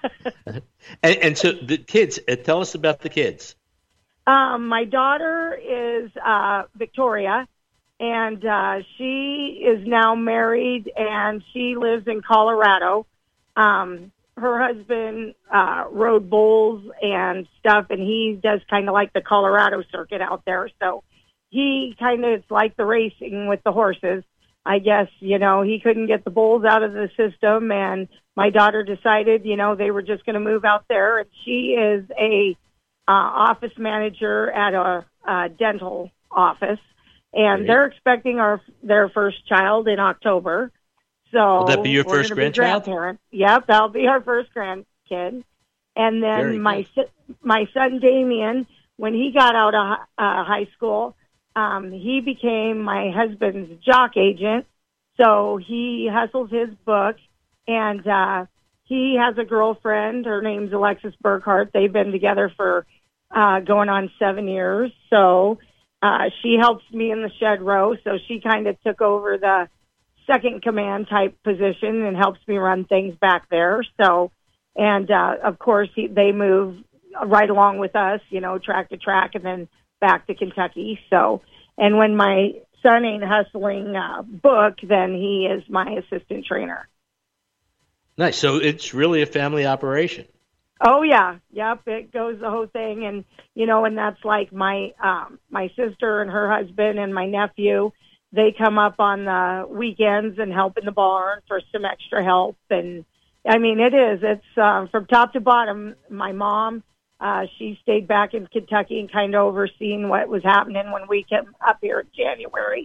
and so the kids, tell us about the kids. My daughter is Victoria, and she is now married, and she lives in Colorado. Her husband rode bulls and stuff, and he does kind of like the Colorado circuit out there. So he kind of is like the racing with the horses. I guess, he couldn't get the bulls out of the system, and my daughter decided, they were just going to move out there. And she is a office manager at a dental office, and they're expecting their first child in October. So will that be your first grandchild? Yep, that'll be our first grandkid. And then my son Damien, when he got out of high school, he became my husband's jock agent. So he hustles his book, and he has a girlfriend. Her name's Alexis Burkhart. They've been together for going on 7 years. So she helps me in the shed row. So she kind of took over the second command type position and helps me run things back there. So, and of course, they move right along with us, track to track, and then back to Kentucky. So, and when my son ain't hustling book, then he is my assistant trainer. Nice. So it's really a family operation. Oh yeah. Yep. It goes the whole thing. And, and that's like my sister and her husband and my nephew, they come up on the weekends and help in the barn for some extra help. And I mean, it's from top to bottom. My mom, she stayed back in Kentucky and kind of overseeing what was happening when we came up here in January.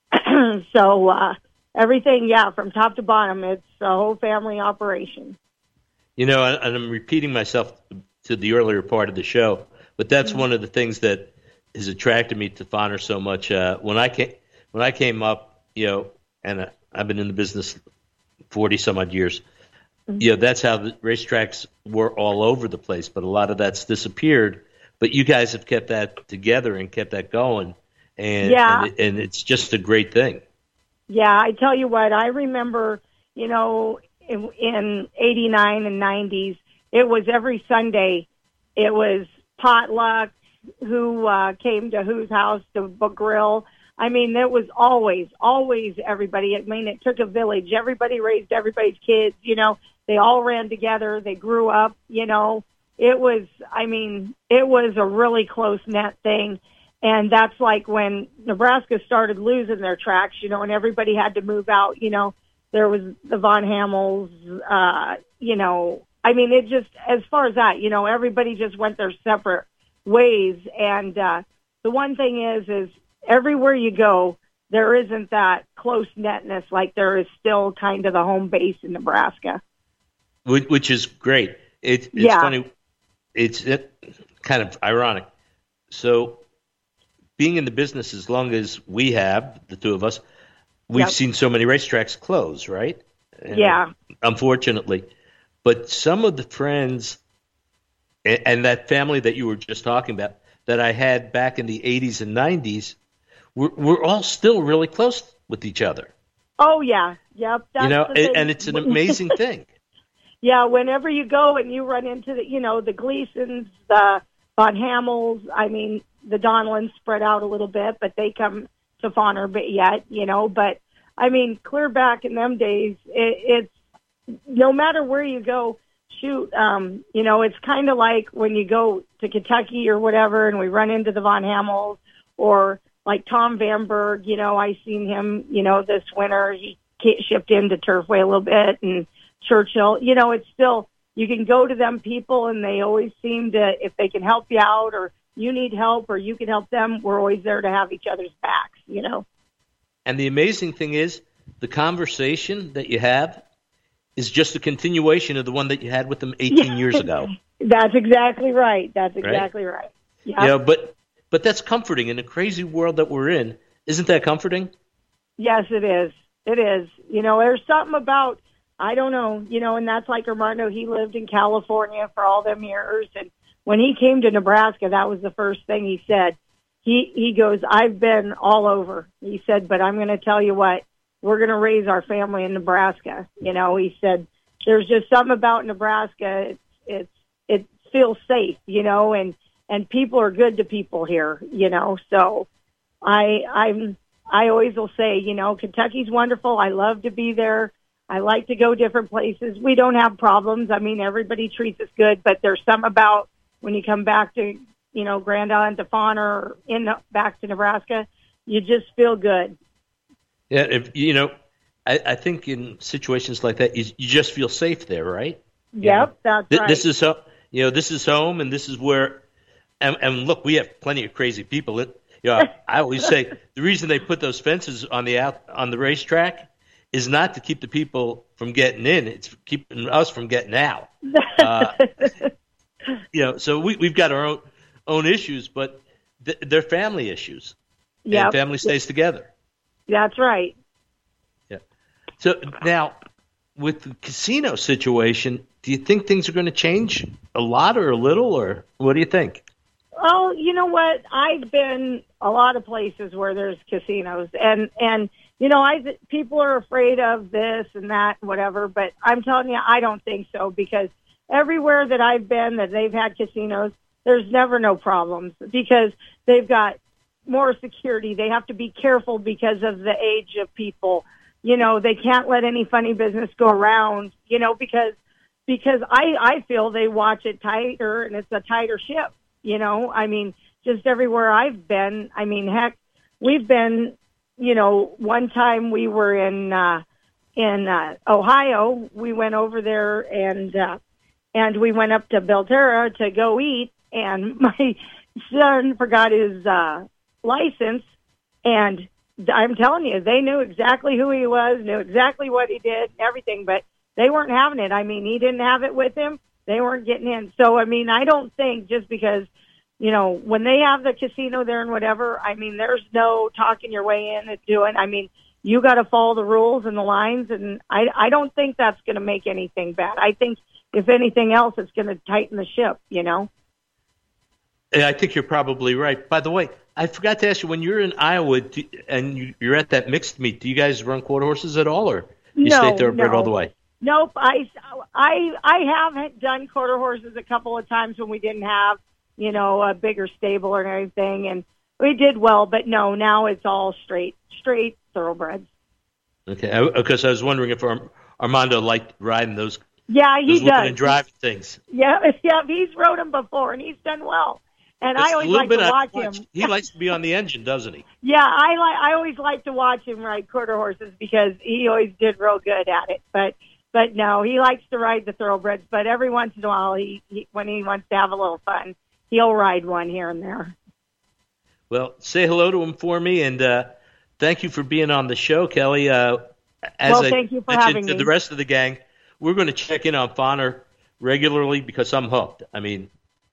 So everything, from top to bottom, it's a whole family operation. And I'm repeating myself to the earlier part of the show, but that's one of the things that has attracted me to Fonner so much. When I came up, and I've been in the business 40 some odd years. That's how the racetracks were all over the place, but a lot of that's disappeared. But you guys have kept that together and kept that going, and it's just a great thing. Yeah, I tell you what, I remember, in 89 and 90s, it was every Sunday. It was potluck, who came to whose house to grill. I mean, there was always everybody. I mean, it took a village. Everybody raised everybody's kids, you know. They all ran together. They grew up, you know. It was a really close-knit thing. And that's like when Nebraska started losing their tracks, you know, and everybody had to move out, you know. There was the Von Hamels, you know. I mean, it just, as far as that, you know, everybody just went their separate ways. And the one thing is everywhere you go, there isn't that close-knitness like there is still kind of the home base in Nebraska. Which is great. It's funny. It's kind of ironic. So being in the business as long as we have, the two of us, we've seen so many racetracks close, right? And unfortunately. But some of the friends and that family that you were just talking about that I had back in the 80s and 90s, we're all still really close with each other. Oh, yeah. Yep. That's, you know, and it's an amazing thing. Yeah, whenever you go and you run into the, you know, the Gleasons, the Von Hamels, I mean, the Donlins spread out a little bit, but they come to Fauner yet, you know. But, I mean, clear back in them days, it's no matter where you go, shoot, you know, it's kind of like when you go to Kentucky or whatever and we run into the Von Hamels or like Tom Vanberg, you know, I seen him, you know, this winter. He shipped into Turfway a little bit and Churchill, you know, it's still, you can go to them people and they always seem to, if they can help you out or you need help or you can help them, we're always there to have each other's backs, you know. And the amazing thing is the conversation that you have is just a continuation of the one that you had with them 18 years ago. That's exactly right. That's exactly right. Yep. Yeah, but that's comforting in the crazy world that we're in. Isn't that comforting? Yes, it is. It is. You know, there's something about, I don't know, you know, and that's like Armando. He lived in California for all them years. And when he came to Nebraska, that was the first thing he said. He goes, I've been all over. He said, but I'm going to tell you what, we're going to raise our family in Nebraska. You know, he said, there's just something about Nebraska. It feels safe, you know, and people are good to people here, you know. So I always will say, you know, Kentucky's wonderful. I love to be there. I like to go different places. We don't have problems. I mean, everybody treats us good, but there's some about when you come back to, you know, Grand Island to Fauner or back to Nebraska, you just feel good. Yeah, you know, I think in situations like that, you just feel safe there, right? Yep, that's right. This is you know, this is home, and this is where. And look, we have plenty of crazy people. You know, I always say the reason they put those fences on the racetrack is not to keep the people from getting in; it's keeping us from getting out. You know, so we've got our own issues, but they're family issues. Yeah, and family stays together. That's right. Yeah. So now, with the casino situation, do you think things are going to change a lot or a little, or what do you think? Oh, you know what? I've been a lot of places where there's casinos, and you know, people are afraid of this and that, and whatever. But I'm telling you, I don't think so, because everywhere that I've been that they've had casinos, there's never no problems because they've got more security. They have to be careful because of the age of people. You know, they can't let any funny business go around, you know, because I feel they watch it tighter and it's a tighter ship, you know. I mean, just everywhere I've been, I mean, heck, we've been, you know, one time we were in Ohio, we went over there and we went up to Belterra to go eat, and my son forgot his license, and I'm telling you, they knew exactly who he was, knew exactly what he did, everything, but they weren't having it. I mean, he didn't have it with him. They weren't getting in. So, I mean, I don't think just because, you know, when they have the casino there and whatever, I mean, there's no talking your way in and doing. I mean, you got to follow the rules and the lines, and I don't think that's going to make anything bad. I think, if anything else, it's going to tighten the ship, you know? Yeah, I think you're probably right. By the way, I forgot to ask you, when you're in Iowa and you're at that mixed meet, do you guys run quarter horses at all, or you stay thoroughbred all the way? Nope. I have done quarter horses a couple of times when we didn't have, you know, a bigger stable or anything. And We did well, but no, now it's all straight thoroughbreds. Okay, because I was wondering if Armando liked riding those. Yeah, he does. And driving things. Yeah, he's rode them before, and he's done well. And I always like to watch him. He likes to be on the engine, doesn't he? Yeah, I always like to watch him ride quarter horses because he always did real good at it. But no, he likes to ride the thoroughbreds. But every once in a while, he when he wants to have a little fun, he'll ride one here and there. Well, say hello to him for me, and thank you for being on the show, Kelly. Thank you for having me. To the rest of the gang, we're going to check in on Fonner regularly because I'm hooked. I mean,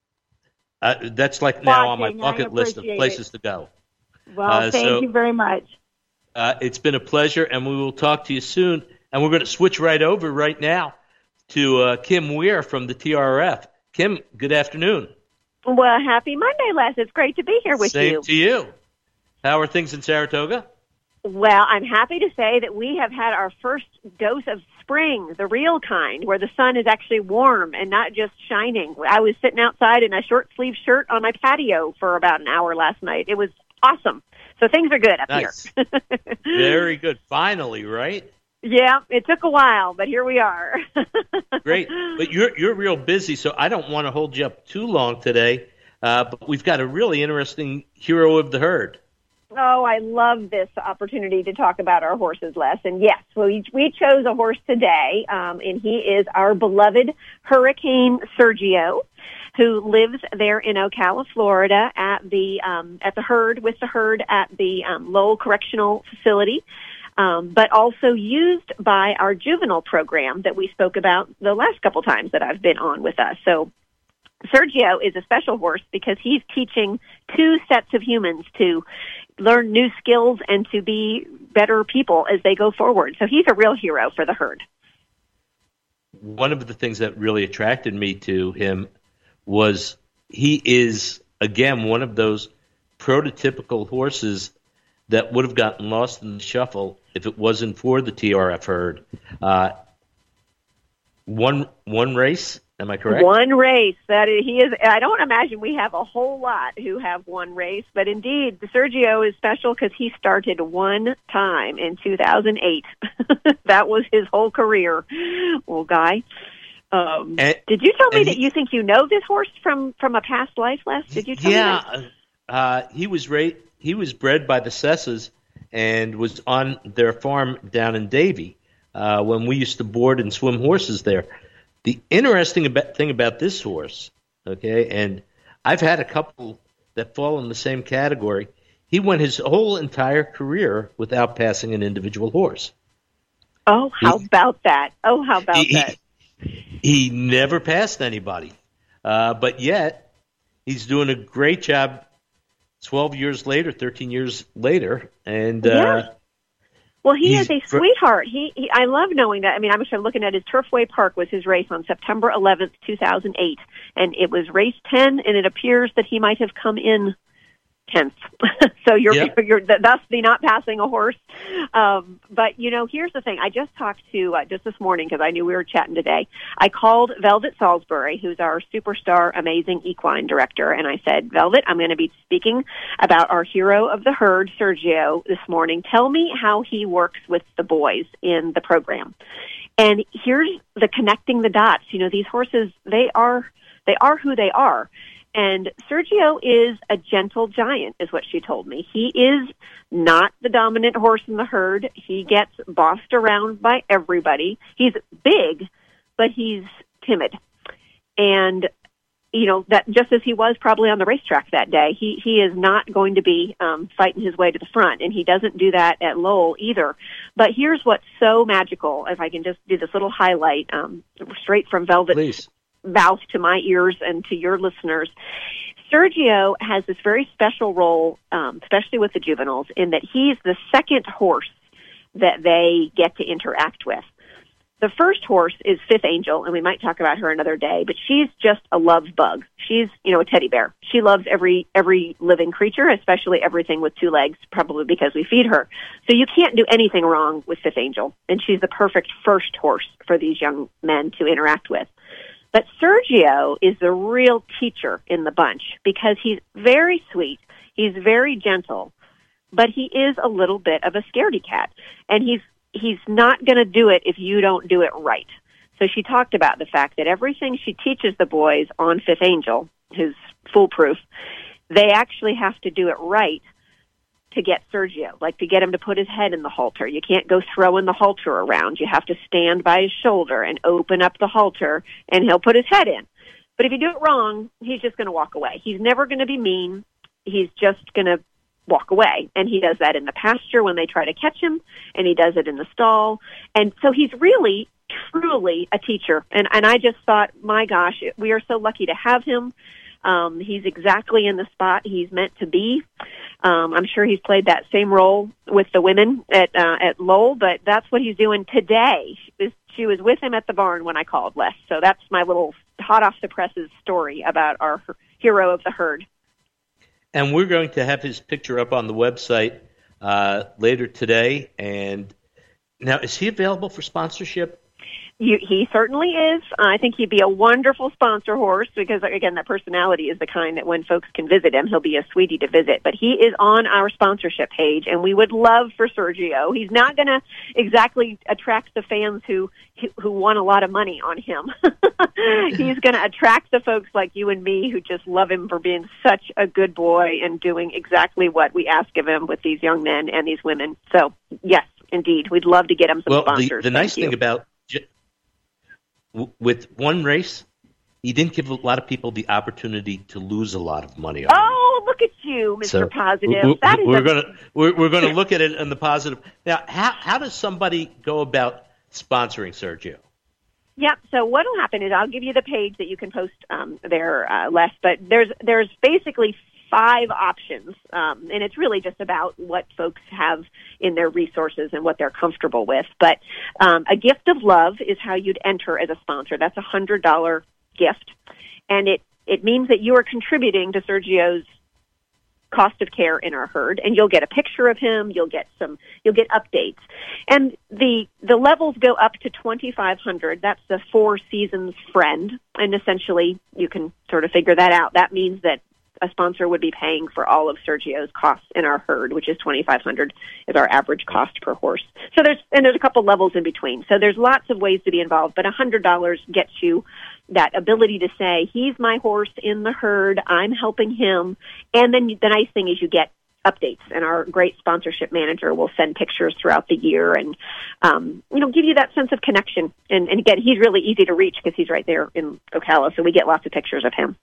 that's like now on my bucket list of places to go. Well, thank you very much. It's been a pleasure, and we will talk to you soon. And we're going to switch right over right now to Kim Weir from the TRF. Kim, good afternoon. Well, happy Monday, Les. It's great to be here with you. Same to you. How are things in Saratoga? Well, I'm happy to say that we have had our first dose of spring, the real kind, where the sun is actually warm and not just shining. I was sitting outside in a short-sleeve shirt on my patio for about an hour last night. It was awesome. So things are good up here. Very good. Finally, right? Yeah, it took a while, but here we are. Great. But you're real busy, so I don't want to hold you up too long today. But we've got a really interesting hero of the herd. Oh, I love this opportunity to talk about our horses, Les. And yes, we chose a horse today, and he is our beloved Hurricane Sergio, who lives there in Ocala, Florida, at the herd at the Lowell Correctional Facility. But also used by our juvenile program that we spoke about the last couple times that I've been on with us. So Sergio is a special horse because he's teaching two sets of humans to learn new skills and to be better people as they go forward. So he's a real hero for the herd. One of the things that really attracted me to him was he is, again, one of those prototypical horses that would have gotten lost in the shuffle if it wasn't for the TRF herd. One race, am I correct? One race. He is. I don't imagine we have a whole lot who have one race, but indeed, Sergio is special because he started one time in 2008. That was his whole career, little guy. Did you tell me that you think you know this horse from a past life, Les? Did you tell me that? He was bred by the Sessas and was on their farm down in Davie when we used to board and swim horses there. The interesting thing about this horse, okay, and I've had a couple that fall in the same category, he went his whole entire career without passing an individual horse. Oh, how about that? He never passed anybody. But yet, he's doing a great job 12 years later, 13 years later. And well, he is a sweetheart. I love knowing that. I mean, I'm actually looking at his Turfway Park was his race on September 11th, 2008. And it was race 10, and it appears that he might have come in 10th. So you're thus the not passing a horse. But, you know, here's the thing. I just talked to, just this morning, because I knew we were chatting today, I called Velvet Salisbury, who's our superstar, amazing equine director, and I said, Velvet, I'm going to be speaking about our hero of the herd, Sergio, this morning. Tell me how he works with the boys in the program. And here's the connecting the dots. You know, these horses, they are who they are. And Sergio is a gentle giant, is what she told me. He is not the dominant horse in the herd. He gets bossed around by everybody. He's big, but he's timid. And, you know, that just as he was probably on the racetrack that day, he is not going to be fighting his way to the front, and he doesn't do that at Lowell either. But here's what's so magical, if I can just do this little highlight straight from Velvet's mouth to my ears and to your listeners. Sergio has this very special role, especially with the juveniles, in that he's the second horse that they get to interact with. The first horse is Fifth Angel, and we might talk about her another day, but she's just a love bug. She's, you know, a teddy bear. She loves every living creature, especially everything with two legs, probably because we feed her. So you can't do anything wrong with Fifth Angel, and she's the perfect first horse for these young men to interact with. But Sergio is the real teacher in the bunch because he's very sweet. He's very gentle, but he is a little bit of a scaredy cat, and he's not going to do it if you don't do it right. So she talked about the fact that everything she teaches the boys on Fifth Angel, who's foolproof, they actually have to do it right to get Sergio, like to get him to put his head in the halter. You can't go throwing the halter around. You have to stand by his shoulder and open up the halter, and he'll put his head in. But if you do it wrong, he's just going to walk away. He's never going to be mean. He's just going to walk away. And he does that in the pasture when they try to catch him, and he does it in the stall. And so he's really, truly a teacher. And I just thought, my gosh, we are so lucky to have him. He's exactly in the spot he's meant to be. I'm sure he's played that same role with the women at Lowell, but that's what he's doing today. She was with him at the barn when I called, Les. So that's my little hot off the presses story about our hero of the herd. And we're going to have his picture up on the website later today. And now, is he available for sponsorship? He certainly is. I think he'd be a wonderful sponsor horse because, again, that personality is the kind that when folks can visit him, he'll be a sweetie to visit. But he is on our sponsorship page, and we would love for Sergio. He's not going to exactly attract the fans who want a lot of money on him. He's going to attract the folks like you and me who just love him for being such a good boy and doing exactly what we ask of him with these young men and these women. So, yes, indeed, we'd love to get him some sponsors. The nice thing about with one race, he didn't give a lot of people the opportunity to lose a lot of money on him. Oh, look at you, Mr. Positive. We're gonna look at it in the positive. Now, how does somebody go about sponsoring Sergio? Yep. So what will happen is I'll give you the page that you can post there, Les. But there's basically 5 options, and it's really just about what folks have in their resources and what they're comfortable with. But a gift of love is how you'd enter as a sponsor. That's a $100 gift, and it means that you are contributing to Sergio's cost of care in our herd, and you'll get a picture of him. You'll get updates, and the levels go up to $2,500. That's the 4 Seasons friend, and essentially you can sort of figure that out. That means that a sponsor would be paying for all of Sergio's costs in our herd, which is $2,500 is our average cost per horse. So there's a couple levels in between. So there's lots of ways to be involved, but $100 gets you that ability to say, he's my horse in the herd, I'm helping him. And then the nice thing is you get updates, and our great sponsorship manager will send pictures throughout the year and, give you that sense of connection. And again, he's really easy to reach because he's right there in Ocala, so we get lots of pictures of him.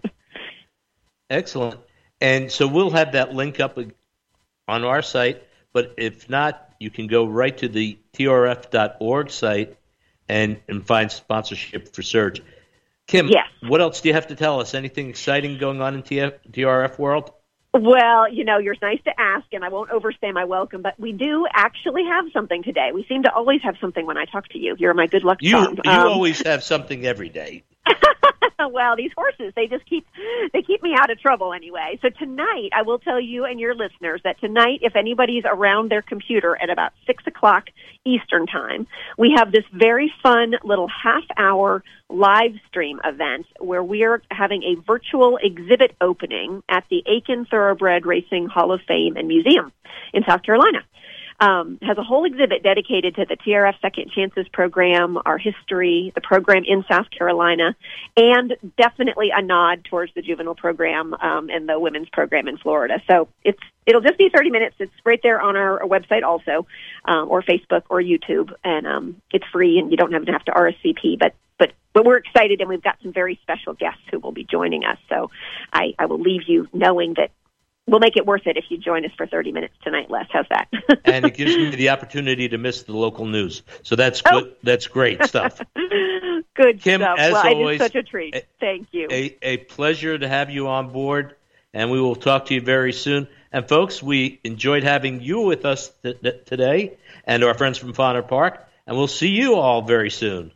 Excellent. And so we'll have that link up on our site, but if not, you can go right to the trf.org site and find sponsorship for Serge. Kim, yes. What else do you have to tell us? Anything exciting going on in TRF world? Well, you're nice to ask, and I won't overstay my welcome, but we do actually have something today. We seem to always have something when I talk to you. You're my good luck charm. You always have something every day. Well, these horses, they keep me out of trouble anyway. So tonight, I will tell you and your listeners that tonight, if anybody's around their computer at about 6 o'clock Eastern time, we have this very fun little half-hour live stream event where we are having a virtual exhibit opening at the Aiken Thoroughbred Racing Hall of Fame and Museum in South Carolina. Has a whole exhibit dedicated to the TRF Second Chances program, our history, the program in South Carolina, and definitely a nod towards the juvenile program and the women's program in Florida. So it'll just be 30 minutes. It's right there on our website also, or Facebook or YouTube, and it's free and you don't even have to RSVP. But we're excited, and we've got some very special guests who will be joining us. So I will leave you knowing that we'll make it worth it if you join us for 30 minutes tonight, Les. How's that? And it gives me the opportunity to miss the local news. So that's good. That's great stuff. Good Kim, stuff. as always, it is such a treat. Thank you. A pleasure to have you on board, and we will talk to you very soon. And, folks, we enjoyed having you with us today and our friends from Fauner Park, and we'll see you all very soon.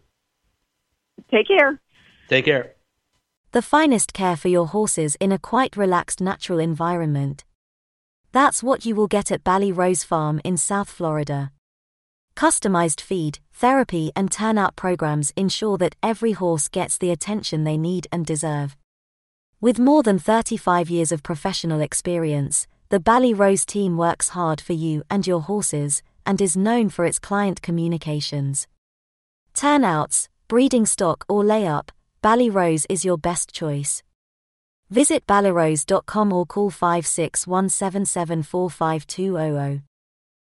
Take care. Take care. The finest care for your horses in a quite relaxed natural environment. That's what you will get at Bally Rose Farm in South Florida. Customized feed, therapy and turnout programs ensure that every horse gets the attention they need and deserve. With more than 35 years of professional experience, the Ballyrose team works hard for you and your horses, and is known for its client communications. Turnouts, breeding stock or layup, Ballyrose is your best choice. Visit ballyrose.com or call 56177452000.